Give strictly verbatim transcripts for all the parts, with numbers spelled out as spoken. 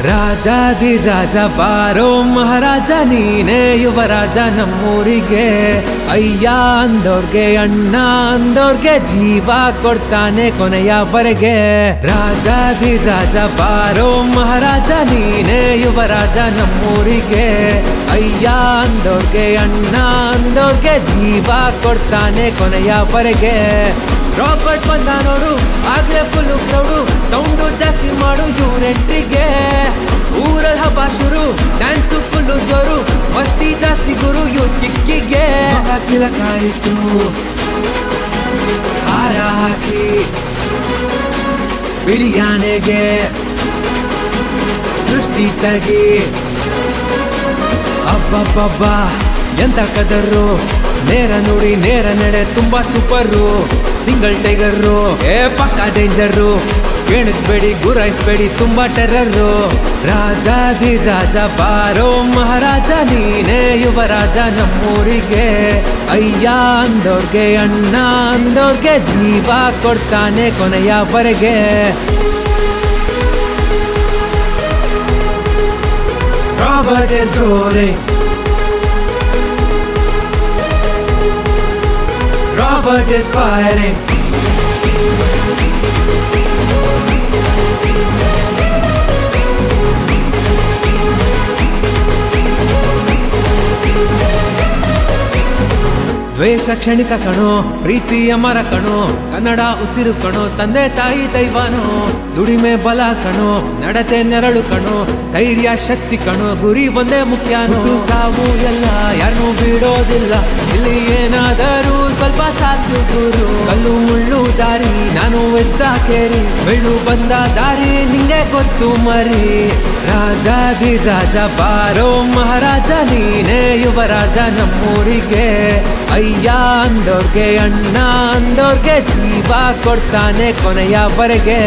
ರಾಜಾದಿ ರಾಜ ಬಾರೋ ಮಹಾರಾಜ ನೀನೇ ಯುವರಾಜ ನಮ್ಮೂರಿಗೆ ಅಯ್ಯ ಅಂದೋರ್ಗೆ ಅಣ್ಣ ಅಂದೋರ್ಗೆ ಜೀವ ಕೊಡ್ತಾನೆ ಕೊನೆಯವರೆಗೆ ರಾಜಾದಿ ರಾಜ ಬಾರೋ ಮಹಾರಾಜ ನೀನೇ ಯುವರಾಜ ನಮ್ಮೂರಿಗೆ ಅಯ್ಯ ಅಂದೋರ್ಗೆ ಅಣ್ಣ ಅಂದೋರ್ಗೆ ಜೀವ ಕೊಡ್ತಾನೆ ಕೊನೆಯವರೆಗೆ ರಾಬರ್ಟ್ ಬಂದ ನೋಡು ಆಗ್ಲೇ ಫುಲ್ ಕ್ರೌಡು ಸೌಂಡು ಜಾಸ್ತಿ ಮಾಡು ಇವ್ರ ಎಂಟ್ರಿಗೆ ಊರಲ್ಲಿ ಹಬ್ಬ ಶುರು ಡ್ಯಾನ್ಸು ಫುಲ್ಲು ಜೋರು ಮಸ್ತಿ ಜಾಸ್ತಿ ಗುರು ಇವ್ರ ಕಿಕ್ಕಿಗೆ ತಿಲಕಾಯಿತು ಹಾರ ಹಾಕಿ ಬಿಳಿಯಾನೆಗೆ ದೃಷ್ಟಿ ತಗಿ ಅಬ್ಬಬ್ಬಬ್ಬ ಎಂತ ಕದರು ನೇರ ನುಡಿ ನೇರ ನಡೆ ತುಂಬಾ ಸೂಪರು ಸಿಂಗಲ್ ಟೈಗರು ಏ ಪಕ್ಕ ಡೇಂಜರು ಕೇಳಿಸ್ಬೇಡಿ ಗುರಾಯಿಸ್ಬೇಡಿ ತುಂಬಾ ಟೆರರು ರಾಜಾದಿ ರಾಜ ಬಾರೋ ಮಹಾರಾಜ ನೀನೇ ಯುವರಾಜ ನಮ್ಮೂರಿಗೆ ಅಯ್ಯ ಅಂದೋರ್ಗೆ ಅಣ್ಣ ಅಂದೋರ್ಗೆ ಜೀವ ಕೊಡ್ತಾನೆ ಕೊನೆಯವರೆಗೆ Robert is rolling. Robert is firing. ದ್ವೇಷ ಕ್ಷಣಿಕ ಕಣೋ ಪ್ರೀತಿ ಅಮರ ಕಣೋ ಕನ್ನಡ ಉಸಿರು ಕಣೋ ತಂದೆ ತಾಯಿ ದೈವನೋ ದುಡಿಮೆ ಬಲ ಕಣೋ ನಡತೆ ನೆರಳು ಕಣೋ ಧೈರ್ಯ ಶಕ್ತಿ ಕಣೋ ಗುರಿ ಒಂದೇ ಮುಖ್ಯ ಸಾವು ಎಲ್ಲ ಯಾರನ್ನೂ ಬಿಡೋದಿಲ್ಲ ಇಲ್ಲಿ ಏನಾದರೂ ಸ್ವಲ್ಪ ಸಾಧಿಸು ಗುರು ಕಲ್ಲು ಮುಳ್ಳು ದಾರಿ ನಾನು ಎದ್ದ ಕೇರಿ ಬೆಳ್ಳು ಬಂದ ದಾರಿ ನಿಂಗೆ ಗೊತ್ತು ಮರಿ ರಾಜಾದಿ ರಾಜ ಬಾರೋ ಮಹಾರಾಜ ನೀನೇ ಯುವರಾಜ ನಮ್ಮೂರಿಗೆ ಅಯ್ಯ ಅಂದೋರ್ಗೆ ಅಣ್ಣ ಅಂದೋರ್ಗೆ ಜೀವ ಕೊಡ್ತಾನೆ ಕೊನೆಯವರೆಗೆ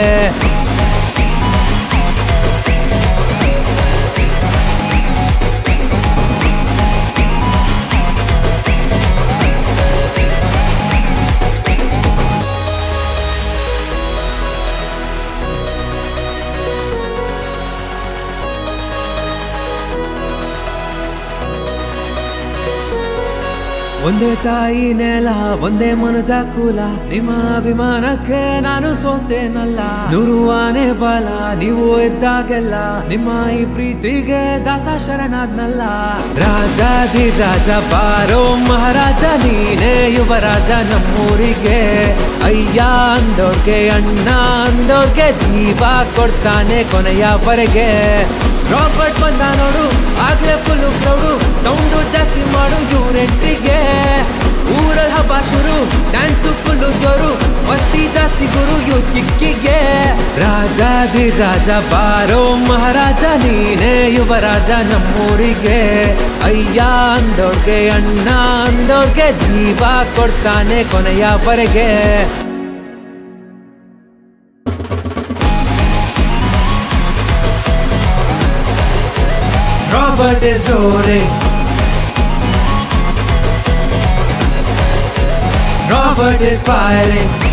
ಒಂದೇ ತಾಯಿ ನೆಲ ಒಂದೇ ಮನುಜ ಕುಲ ನಿಮ್ಮ ಅಭಿಮಾನಕ್ಕೆ ನಾನು ಸೋತೇನಲ್ಲ ನೂರು ಆನೆ ಬಲ ನೀವು ಇದ್ದಾಗೆಲ್ಲ ನಿಮ್ಮ ಈ ಪ್ರೀತಿಗೆ ದಾಸ ಶರಣಾದ್ನಲ್ಲ ರಾಜಾದಿ ರಾಜ ಬಾರೋ ಮಹಾರಾಜ ನೀನೇ ಯುವರಾಜ ನಮ್ಮೂರಿಗೆ ಅಯ್ಯ ಅಂದೋರ್ಗೆ ಅಣ್ಣ ಅಂದೋರ್ಗೆ ಜೀವ ಕೊಡ್ತಾನೆ ಕೊನೆಯವರೆಗೆ ರಾಬರ್ಟ್ ಬಂದ ನೋಡು ಆಗ್ಲೇ ಫುಲ್ ಕ್ರೌಡು ಸೌಂಡು ಜಾಸ್ತಿ ಮಾಡು ಇವ್ರ ಎಂಟ್ರಿಗೆ ಊರಲ್ಲಿ ಹಬ್ಬ ಶುರು ಡ್ಯಾನ್ಸು ಫುಲ್ಲು ಜೋರು ಮಸ್ತಿ ಜಾಸ್ತಿ ಗುರು ಇವ್ರ ಕಿಕ್ಕಿಗೆ ರಾಜಾದಿ ರಾಜ ಬಾರೋ ಮಹಾರಾಜ ನೀನೇ ಯುವರಾಜ ನಮ್ಮೂರಿಗೆ ಅಯ್ಯ ಅಂದೋರ್ಗೆ ಅಣ್ಣ ಅಂದೋರ್ಗೆ ಜೀವ ಕೊಡ್ತಾನೆ ಕೊನೆಯವರೆಗೆ Robert is rolling. Robert is firing.